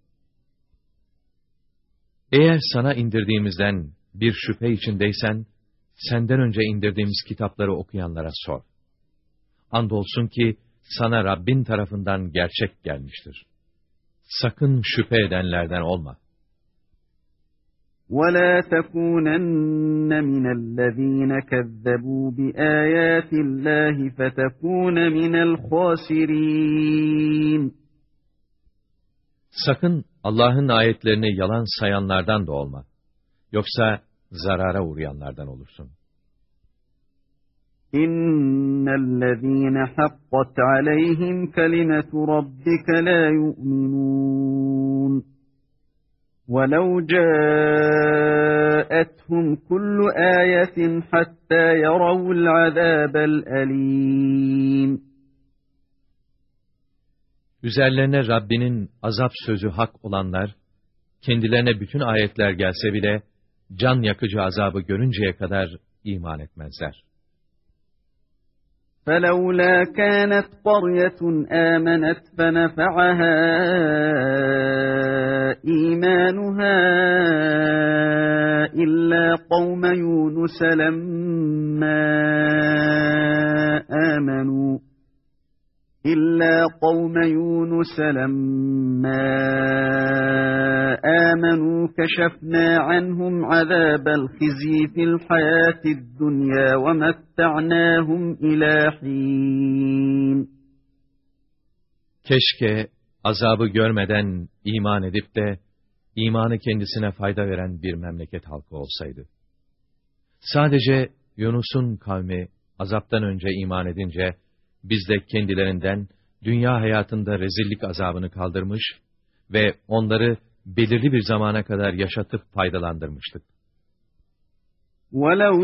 Eğer sana indirdiğimizden bir şüphe içindeysen, senden önce indirdiğimiz kitapları okuyanlara sor. Andolsun ki sana Rabbin tarafından gerçek gelmiştir. Sakın şüphe edenlerden olma. وَلَا تَكُونَنَّ مِنَ الَّذ۪ينَ كَذَّبُوا بِآيَاتِ اللّٰهِ فَتَكُونَ مِنَ الْخَاسِرِينَ. Sakın Allah'ın ayetlerini yalan sayanlardan da olma. Yoksa zarara uğrayanlardan olursun. İnnellezîne hakkat aleyhim kelimetu rabbike la yu'minûn. وَلَوْ جَاءَتْهُمْ كُلُّ آيَةٍ حَتَّى يَرَوُا الْعَذَابَ الْأَلِيمَ. Üzerlerine Rabbinin azap sözü hak olanlar, kendilerine bütün ayetler gelse bile, can yakıcı azabı görünceye kadar iman etmezler. فَلَوْلَا كَانَتْ قَرْيَةٌ آمَنَتْ فَنَفَعَهَا إِيمَانُهَا إِلَّا قَوْمَ يُونُسَ لَمَّا آمَنُوا إِلَّا قَوْمَ يُونُسَ لَمَّا آمَنُوا كَشَفْنَا عَنْهُمْ عَذَابَ الْخِزْيِ فِي الْحَيَاةِ الدُّنْيَا وَمَتَّعْنَاهُمْ إِلَى حِينٍ. Keşke azabı görmeden iman edip de imanı kendisine fayda veren bir memleket halkı olsaydı. Sadece Yunus'un kavmi azaptan önce iman edince biz de kendilerinden dünya hayatında rezillik azabını kaldırmış ve onları belirli bir zamana kadar yaşatıp faydalandırmıştık. وَلَوْ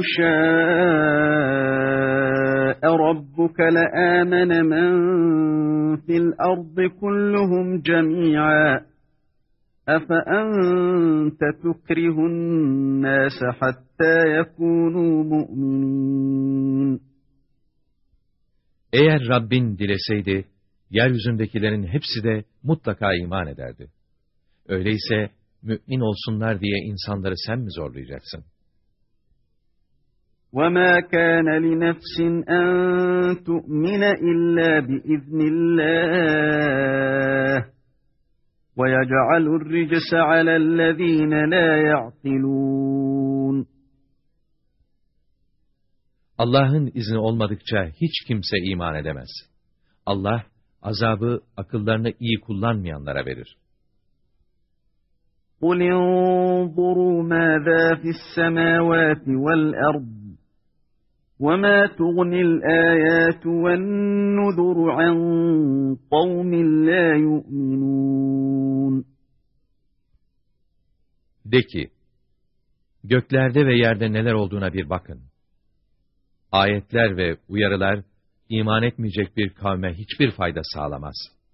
شَاءَ رَبُّكَ لَآمَنَ مَنْ فِي الْأَرْضِ كُلُّهُمْ جَمِيعًا أَفَأَنْتَ تُكْرِهُ النَّاسَ حَتَّى يَكُونُوا مُؤْمِنِينَ. Eğer Rabbin dileseydi, yeryüzündekilerin hepsi de mutlaka iman ederdi. Öyleyse mümin olsunlar diye insanları sen mi zorlayacaksın? وَمَا كَانَ لِنَفْسٍ أَن تُؤْمِنَ إِلَّا بِإِذْنِ اللَّهِ وَيَجْعَلُ الرِّجْسَ عَلَى الَّذ۪ينَ لَا يَعْقِلُونَ. Allah'ın izni olmadıkça hiç kimse iman edemez. Allah, azabı akıllarını iyi kullanmayanlara verir. قُلْ انظُرُوا مَاذَا فِي السَّمَاوَاتِ وَالْأَرْضِ وَمَا تُغْنِ الْآيَاتُ وَالنُّذُرُ عَنْ قَوْمٍ لَا يُؤْمِنُونَ De ki, göklerde ve yerde neler olduğuna bir bakın. Ayetler ve uyarılar, iman etmeyecek bir kavme hiçbir fayda sağlamaz.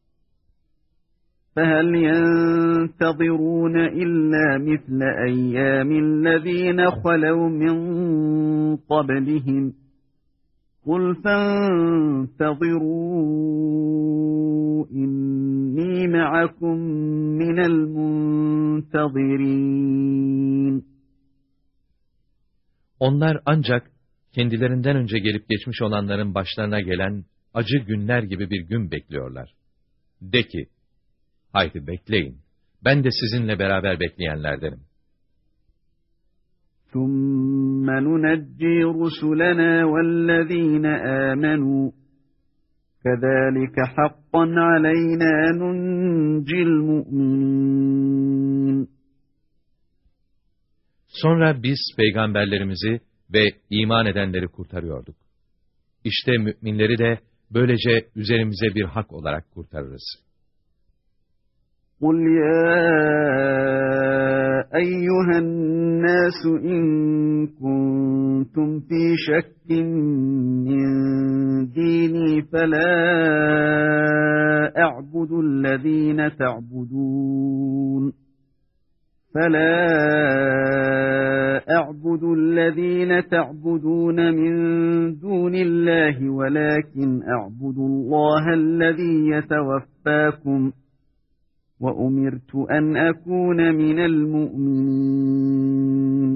فَهَلْ يَنْتَظِرُونَ إِلَّا مِثْلَ أَيَّامِ الَّذ۪ينَ خَلَوْا مِنْ قَبْلِهِمْ قُلْ فَانْتَظِرُوا إِنِّي مَعَكُمْ مِنَ الْمُنْتَظِرِينَ Onlar ancak kendilerinden önce gelip geçmiş olanların başlarına gelen acı günler gibi bir gün bekliyorlar. De ki, haydi bekleyin, ben de sizinle beraber bekleyenlerdenim. ثُمَّ نُنَجِّي رُسُلَنَا وَالَّذ۪ينَ آمَنُوا كَذَٰلِكَ حَقًّا عَلَيْنَا نُنْجِي الْمُؤْمِنِينَ Sonra biz peygamberlerimizi ve iman edenleri kurtarıyorduk. İşte müminleri de böylece üzerimize bir hak olarak kurtarırız. قُلْ يَا أَيُّهَا النَّاسُ إِن كُنتُمْ فِي شَكٍّ مِّن دِينِي فَلَا أَعْبُدُ الَّذ۪ينَ تَعْبُدُونَ فَلَا أَعْبُدُ الَّذ۪ينَ تَعْبُدُونَ مِن دُونِ اللّٰهِ وَلَكِنْ أَعْبُدُ اللّٰهَ الَّذ۪ي يَتَوَفَّاكُمْ وَأُمِرْتُ أَنْ أَكُونَ مِنَ الْمُؤْمِنِينَ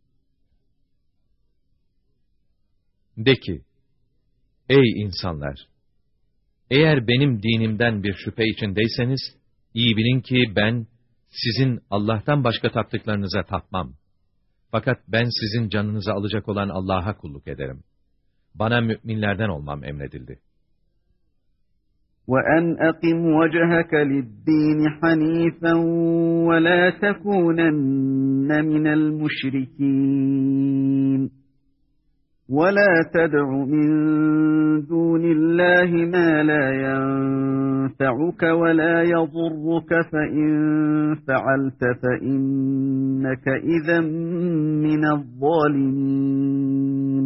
De ki, ey insanlar! Eğer benim dinimden bir şüphe içindeyseniz, iyi bilin ki ben, sizin Allah'tan başka taptıklarınıza tapmam. Fakat ben sizin canınızı alacak olan Allah'a kulluk ederim. Bana müminlerden olmam emredildi. وَأَنْ أَقِمْ وَجْهَكَ لِلدِّينِ حَنِيفًا وَلَا تَكُونَنَّ مِنَ الْمُشْرِكِينَ وَلَا تَدْعُ مِن دُونِ اللّٰهِ مَا لَا يَنفَعُكَ وَلَا يَضُرُّكَ فَإِنْ فَعَلْتَ فَإِنَّكَ إِذًا مِنَ الظَّالِمِينَ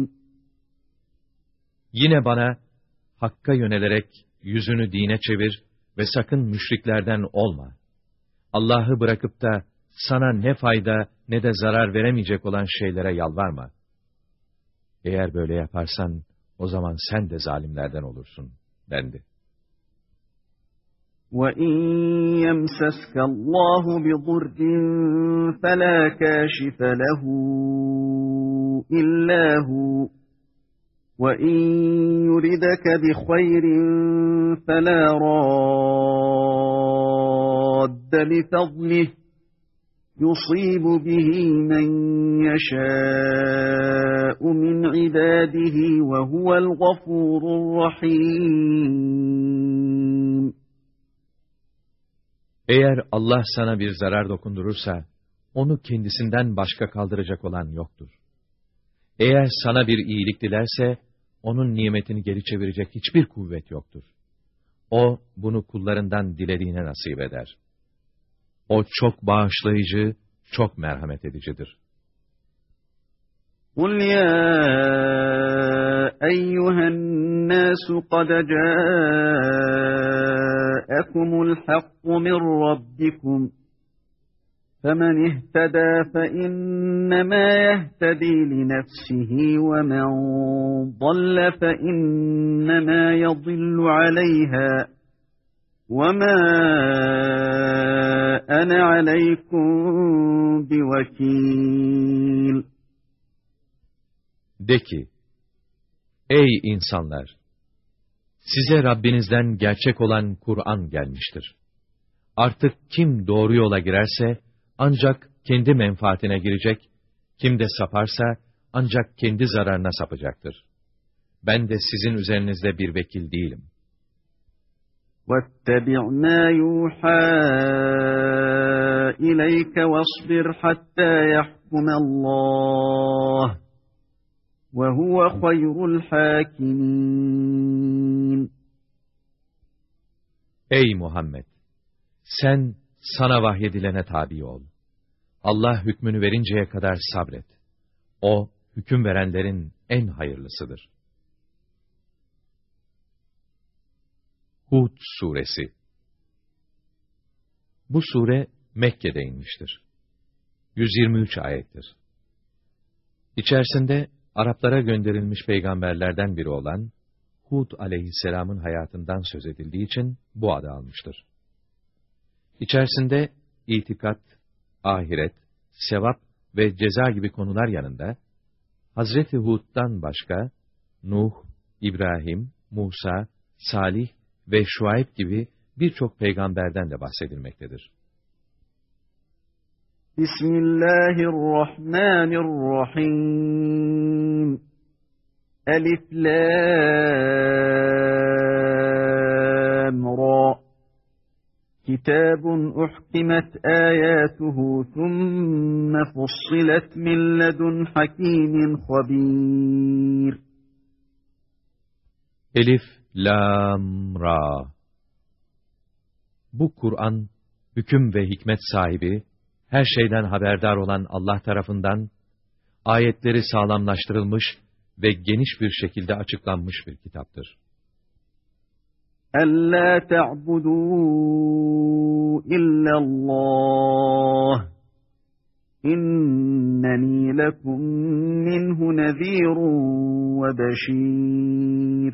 Yine bana, Hakk'a yönelerek yüzünü dine çevir ve sakın müşriklerden olma. Allah'ı bırakıp da sana ne fayda ne de zarar veremeyecek olan şeylere yalvarma. Eğer böyle yaparsan, o zaman sen de zalimlerden olursun, dendi. وَاِنْ يَمْسَسْكَ اللّٰهُ بِضُرٍّ فَلَا كَاشِفَ لَهُ إِلَّا هُوَ وَاِنْ يُرِدَكَ بِخَيْرٍ فَلَا رَادَّ لِفَضْلِهِ يُصِيبُ بِهِ مَنْ يَشَاءُ مِنْ عِبَادِهِ وَهُوَ الْغَفُورُ الرَّحِيمُ Eğer Allah sana bir zarar dokundurursa, onu kendisinden başka kaldıracak olan yoktur. Eğer sana bir iyilik dilerse, onun nimetini geri çevirecek hiçbir kuvvet yoktur. O, bunu kullarından dilediğine nasip eder. O çok bağışlayıcı, çok merhamet edicidir. قُلْ يَا أَيُّهَا النَّاسُ قَدْ جَاءَكُمُ الْحَقُّ مِنْ رَبِّكُمْ فَمَنِ اهْتَدَى فَإِنَّمَا يَهْتَدِي لِنَفْسِهِ وَمَنْ ضَلَّ فَإِنَّمَا يَضِلُّ عَلَيْهَا وَمَا أَنَا عَلَيْكُمْ بِوَكِيلٍ De ki, ey insanlar! Size Rabbinizden gerçek olan Kur'an gelmiştir. Artık kim doğru yola girerse, ancak kendi menfaatine girecek, kim de saparsa, ancak kendi zararına sapacaktır. Ben de sizin üzerinizde bir vekil değilim. وَاتَّبِعْ مَا يُوحَى إِلَيْكَ وَاصْبِرْ حَتَّى يَحْكُمَ اللّٰهُ وَهُوَ خَيْرُ الْحَاكِمِينَ. Ey Muhammed! Sen sana vahyedilene tabi ol. Allah hükmünü verinceye kadar sabret. O, hüküm verenlerin en hayırlısıdır. Hud Suresi. Bu sure Mekke'de inmiştir. yüz yirmi üç ayettir. İçerisinde Araplara gönderilmiş peygamberlerden biri olan Hud aleyhisselamın hayatından söz edildiği için bu adı almıştır. İçerisinde itikat, ahiret, sevap ve ceza gibi konular yanında, Hazreti Hud'dan başka, Nuh, İbrahim, Musa, Salih ve Şuayb gibi birçok peygamberden de bahsedilmektedir. Bismillahirrahmanirrahim. Elif, Lam, Ra. Kitabun uhkimet ayatuhu thumme fussilet min ledun hakimin habir. Elif, Lam, Ra. Bu Kur'an, hüküm ve hikmet sahibi, her şeyden haberdar olan Allah tarafından, ayetleri sağlamlaştırılmış ve geniş bir şekilde açıklanmış bir kitaptır. أَلَّا تَعْبُدُوا إِلَّا اللّٰهِ إِنَّنِي لَكُمْ مِنْهُ نَذ۪يرٌ وَبَش۪يرٌ.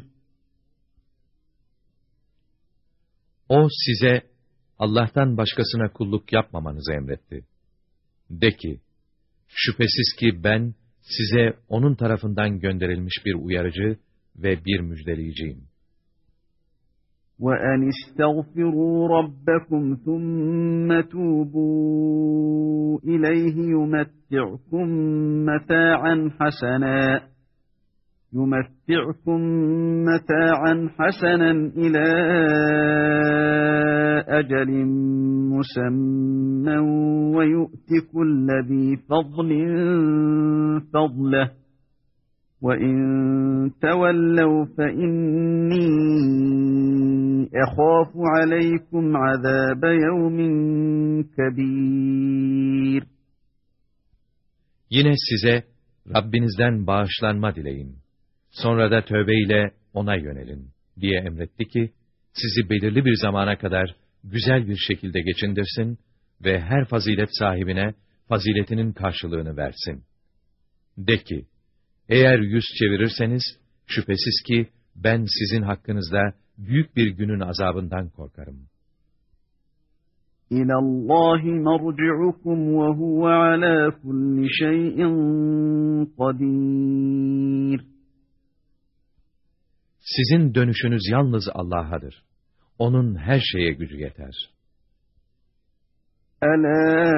O size Allah'tan başkasına kulluk yapmamanızı emretti. De ki, şüphesiz ki ben size onun tarafından gönderilmiş bir uyarıcı ve bir müjdeleyiciyim. وَاَنِ اسْتَغْفِرُوا رَبَّكُمْ ثُمَّ تُوبُوا إِلَيْهِ يُمَتِّعْكُمْ مَتَاعًا حَسَنًا يُمَتِّعْكُمْ مَتَاعًا حَسَنًا إِلَى أَجَلٍ مُّسَمًّى وَيُؤْتِ كُلَّ ذِي فَضْلٍ فَضْلَهُ وَاِنْ تَوَلَّوْا فَاِنِّي اَخَافُ عَلَيْكُمْ عَذَابَ يَوْمٍ كَبِيرٍ. Yine size Rabbinizden bağışlanma dileyin. Sonra da tövbeyle ona yönelin diye emretti ki, sizi belirli bir zamana kadar güzel bir şekilde geçindirsin ve her fazilet sahibine faziletinin karşılığını versin. De ki, eğer yüz çevirirseniz, şüphesiz ki ben sizin hakkınızda büyük bir günün azabından korkarım. İlâ Allâhi merci'ukum ve huve alâ kulli şeyin kadîr. Sizin dönüşünüz yalnız Allah'adır. Onun her şeye gücü yeter. Alâ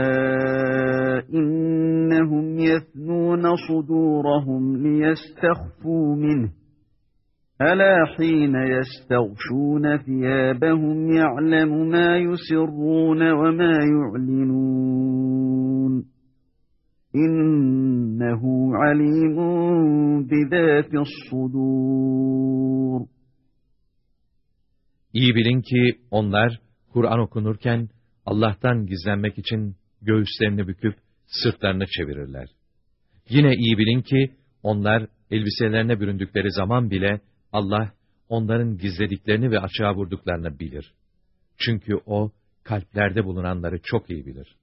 innehum yethnûne sudûrahum liyestehfû minh. أَلَا حِينَ يَسْتَغْشُونَ ثِيَابَهُمْ يَعْلَمُ مَا يُسِرُّونَ وَمَا يُعْلِنُونَ إِنَّهُ عَلِيمٌ بِذَاتِ الصُّدُورِ. İyi bilin ki onlar Kur'an okunurken Allah'tan gizlenmek için göğüslerini büküp sırtlarını çevirirler. Yine iyi bilin ki onlar elbiselerine büründükleri zaman bile Allah, onların gizlediklerini ve açığa vurduklarını bilir. Çünkü O, kalplerde bulunanları çok iyi bilir.